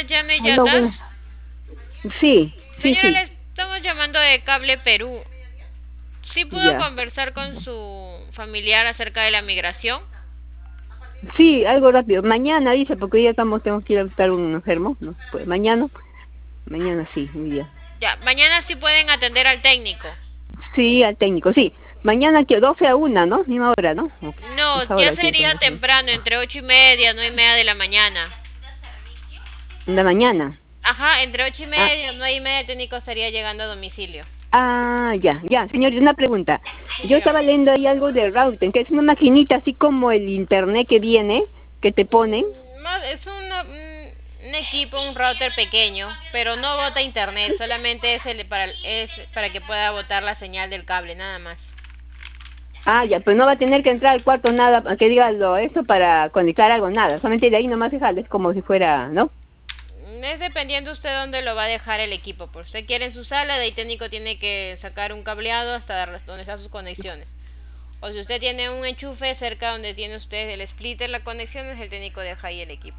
Janet Aló, bueno. Yatas. Sí, sí, Señora, le sí. estamos llamando de Cable Perú. ¿Sí pudo Ya. conversar con su familiar acerca de la migración? Sí, algo rápido. Mañana dice, porque hoy ya tenemos que ir a visitar un enfermo, ¿no? Pues mañana sí, hoy día. Ya, mañana sí pueden atender al técnico. Sí, al técnico, sí. Mañana que 12 a 1, ¿no? Misma hora, ¿no? Ok. No, Esa ya hora tiene que sería ser. temprano, entre 8:30, 9:30 de la mañana. En la mañana. Ajá, entre ocho y Ah, media, 9:30 el técnico estaría llegando a domicilio. ya, ya. Señor, una pregunta. Sí, Yo dígame. estaba leyendo ahí algo de routing, que es una maquinita así como el internet que viene, que te ponen. Es un equipo, un router pequeño, pero no bota internet, solamente es para que pueda botar la señal del cable, nada más. Ya, pues no va a tener que entrar al cuarto nada, que diga eso para conectar algo, nada. Solamente de ahí nomás dejarlo, es como si fuera, ¿no? Es dependiendo usted dónde lo va a dejar el equipo. Por usted quiere en su sala, de ahí técnico tiene que sacar un cableado hasta donde están sus conexiones. O si usted tiene un enchufe cerca donde tiene usted el splitter, la conexión, es el técnico deja ahí el equipo.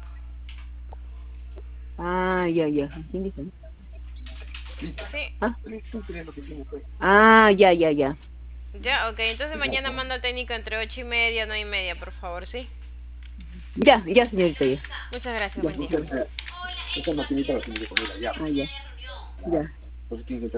Ya, ya. ¿Quién dice? Sí, Ah, ya, ya, ya. ya, ok. Entonces mañana manda al técnico entre 8:30, 9:30, por favor, ¿sí? Ya, ya, señorita, ya. Muchas gracias, Ya, buen día. ya. Esa maquinita la tiene que poner allá. Ya, ya.